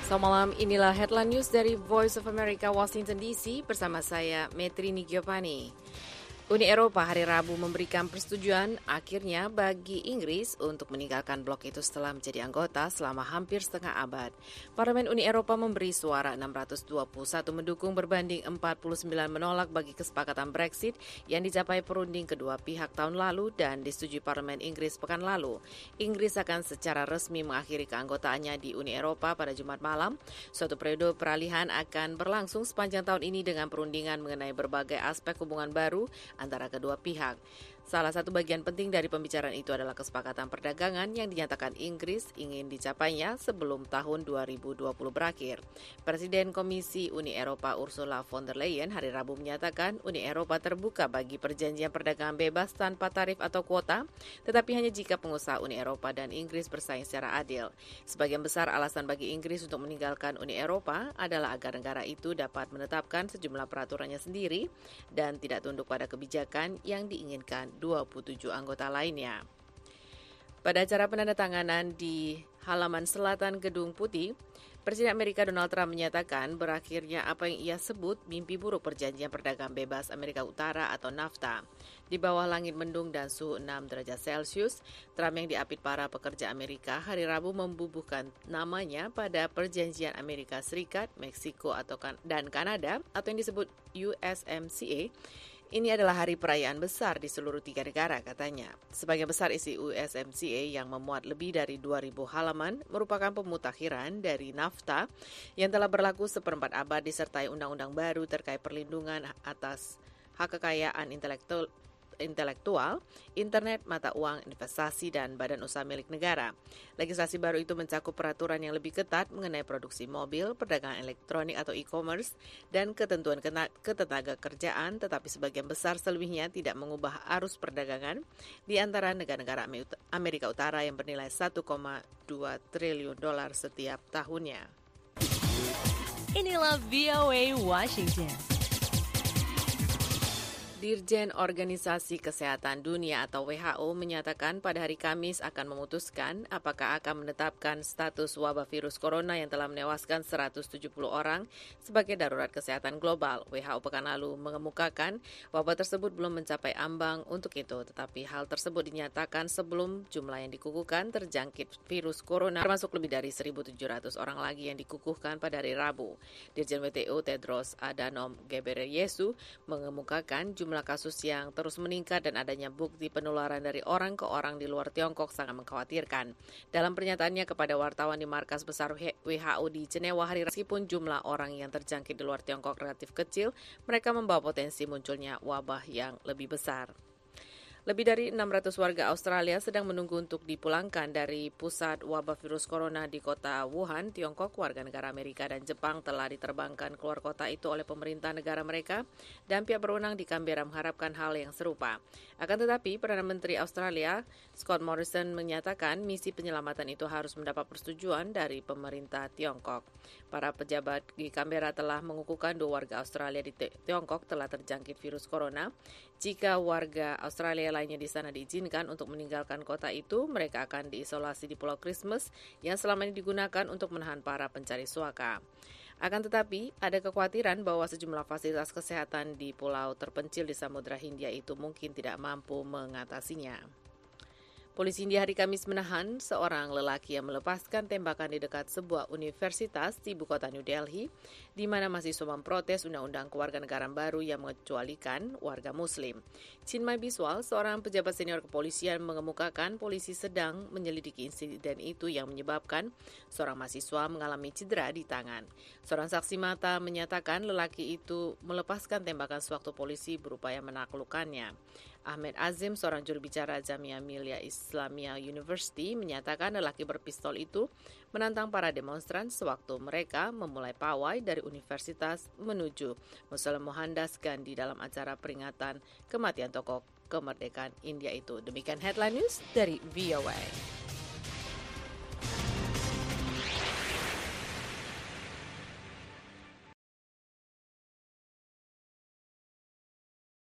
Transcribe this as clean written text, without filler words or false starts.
Selamat malam, inilah headline news dari Voice of America, Washington DC, bersama saya, Metrini Giovanni. Uni Eropa hari Rabu memberikan persetujuan akhirnya bagi Inggris untuk meninggalkan blok itu setelah menjadi anggota selama hampir setengah abad. Parlemen Uni Eropa memberi suara 621 mendukung berbanding 49 menolak bagi kesepakatan Brexit yang dicapai perunding kedua pihak tahun lalu dan disetujui Parlemen Inggris pekan lalu. Inggris akan secara resmi mengakhiri keanggotaannya di Uni Eropa pada Jumat malam. Suatu periode peralihan akan berlangsung sepanjang tahun ini dengan perundingan mengenai berbagai aspek hubungan baru antara kedua pihak. Salah satu bagian penting dari pembicaraan itu adalah kesepakatan perdagangan yang dinyatakan Inggris ingin dicapainya sebelum tahun 2020 berakhir. Presiden Komisi Uni Eropa Ursula von der Leyen hari Rabu menyatakan Uni Eropa terbuka bagi perjanjian perdagangan bebas tanpa tarif atau kuota, tetapi hanya jika pengusaha Uni Eropa dan Inggris bersaing secara adil. Sebagian besar alasan bagi Inggris untuk meninggalkan Uni Eropa adalah agar negara itu dapat menetapkan sejumlah peraturannya sendiri dan tidak tunduk pada kebijakan yang diinginkan 27 anggota lainnya. Pada acara penandatanganan di halaman selatan Gedung Putih, Presiden Amerika Donald Trump menyatakan berakhirnya apa yang ia sebut mimpi buruk perjanjian perdagangan bebas Amerika Utara atau NAFTA. Di bawah langit mendung dan suhu 6 derajat Celcius, Trump yang diapit para pekerja Amerika hari Rabu membubuhkan namanya pada perjanjian Amerika Serikat, Meksiko dan Kanada atau yang disebut USMCA. Ini adalah hari perayaan besar di seluruh 3 negara, katanya. Sebagian besar isi USMCA yang memuat lebih dari 2.000 halaman merupakan pemutakhiran dari NAFTA yang telah berlaku seperempat abad disertai undang-undang baru terkait perlindungan atas hak kekayaan intelektual, internet, mata uang, investasi, dan badan usaha milik negara. Legislasi baru itu mencakup peraturan yang lebih ketat mengenai produksi mobil, perdagangan elektronik atau e-commerce, dan ketentuan ketenaga kerjaan, tetapi sebagian besar selebihnya tidak mengubah arus perdagangan di antara negara-negara Amerika Utara yang bernilai 1,2 triliun dolar setiap tahunnya. Inilah VOA Washington. Dirjen Organisasi Kesehatan Dunia atau WHO menyatakan pada hari Kamis akan memutuskan apakah akan menetapkan status wabah virus corona yang telah menewaskan 170 orang sebagai darurat kesehatan global. WHO pekan lalu mengemukakan wabah tersebut belum mencapai ambang untuk itu, tetapi hal tersebut dinyatakan sebelum jumlah yang dikukuhkan terjangkit virus corona, termasuk lebih dari 1.700 orang lagi yang dikukuhkan pada hari Rabu. Dirjen WHO Tedros Adhanom Ghebreyesus mengemukakan jumlah kasus yang terus meningkat dan adanya bukti penularan dari orang ke orang di luar Tiongkok sangat mengkhawatirkan. Dalam pernyataannya kepada wartawan di markas besar WHO di Jenewa hari meskipun jumlah orang yang terjangkit di luar Tiongkok relatif kecil, mereka membawa potensi munculnya wabah yang lebih besar. Lebih dari 600 warga Australia sedang menunggu untuk dipulangkan dari pusat wabah virus corona di kota Wuhan, Tiongkok. Warga negara Amerika dan Jepang telah diterbangkan keluar kota itu oleh pemerintah negara mereka dan pihak berwenang di Canberra mengharapkan hal yang serupa. Akan tetapi, Perdana Menteri Australia Scott Morrison menyatakan misi penyelamatan itu harus mendapat persetujuan dari pemerintah Tiongkok. Para pejabat di Canberra telah mengukuhkan 2 warga Australia di Tiongkok telah terjangkit virus corona. Jika warga Australia lainnya di sana diizinkan untuk meninggalkan kota itu, mereka akan diisolasi di Pulau Christmas yang selama ini digunakan untuk menahan para pencari suaka. Akan tetapi, ada kekhawatiran bahwa sejumlah fasilitas kesehatan di pulau terpencil di Samudra Hindia itu mungkin tidak mampu mengatasinya. Polisi India hari Kamis menahan seorang lelaki yang melepaskan tembakan di dekat sebuah universitas di ibu kota New Delhi, di mana mahasiswa memprotes undang-undang kewarganegaraan baru yang mengecualikan warga Muslim. Chinmay Biswal, seorang pejabat senior kepolisian, mengemukakan polisi sedang menyelidiki insiden itu yang menyebabkan seorang mahasiswa mengalami cedera di tangan. Seorang saksi mata menyatakan lelaki itu melepaskan tembakan sewaktu polisi berupaya menaklukkannya. Ahmed Azim, seorang juru bicara Jamia Millia Islamia University, menyatakan lelaki berpistol itu menantang para demonstran sewaktu mereka memulai pawai dari universitas menuju Museum Mohandas Gandhi dalam acara peringatan kematian tokoh kemerdekaan India itu. Demikian headline news dari VOA.